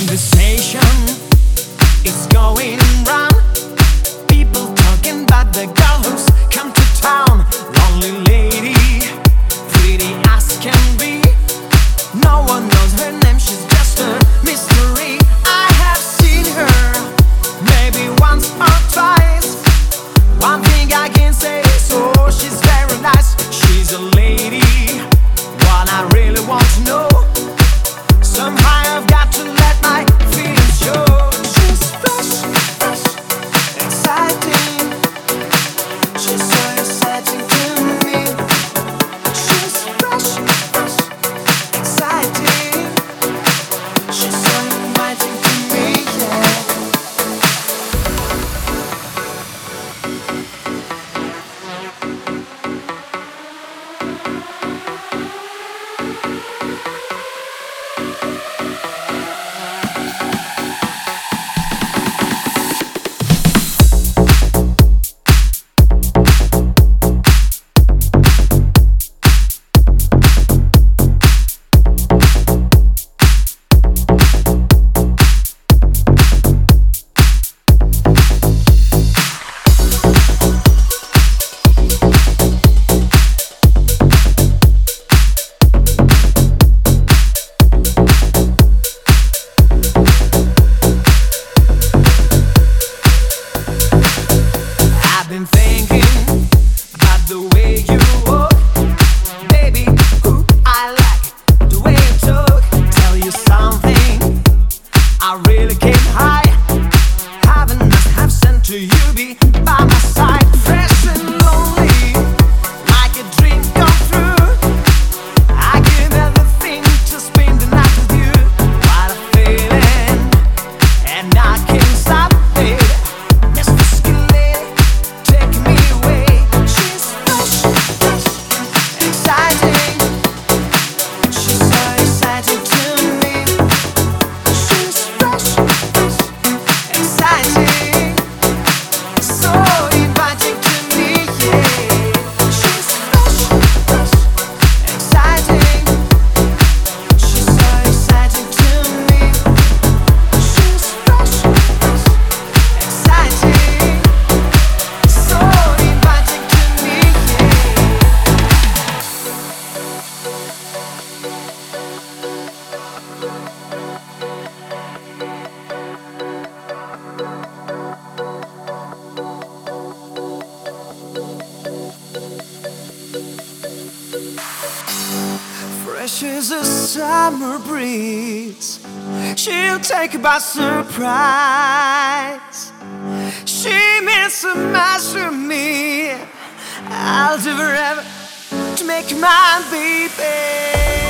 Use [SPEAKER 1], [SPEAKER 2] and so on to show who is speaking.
[SPEAKER 1] conversation is going round. People talking about the girl who's come to town. Lonely lady, pretty as can be. No one knows her name, she's just a mystery. I have seen her maybe once or twice. One thing I can say is, oh, she's very nice. She's a lady, one I really want to know. Somehow I've got to let my feelings show. She's fresh, fresh, exciting. She's so exciting to me. She's fresh, fresh, exciting. She's so inviting to me, yeah. Been thinking about the way you walk, baby. Ooh, I like the way you talk. Tell you something, I really came high. Heaven must have sent to you, be by my side. Fresh and lonely, like a dream come true. I give everything to spend the night with you. What a feeling, and I can't stop it. Fresh as a summer breeze, she'll take you by surprise. She means so much to me. I'll do forever to make you mine, baby.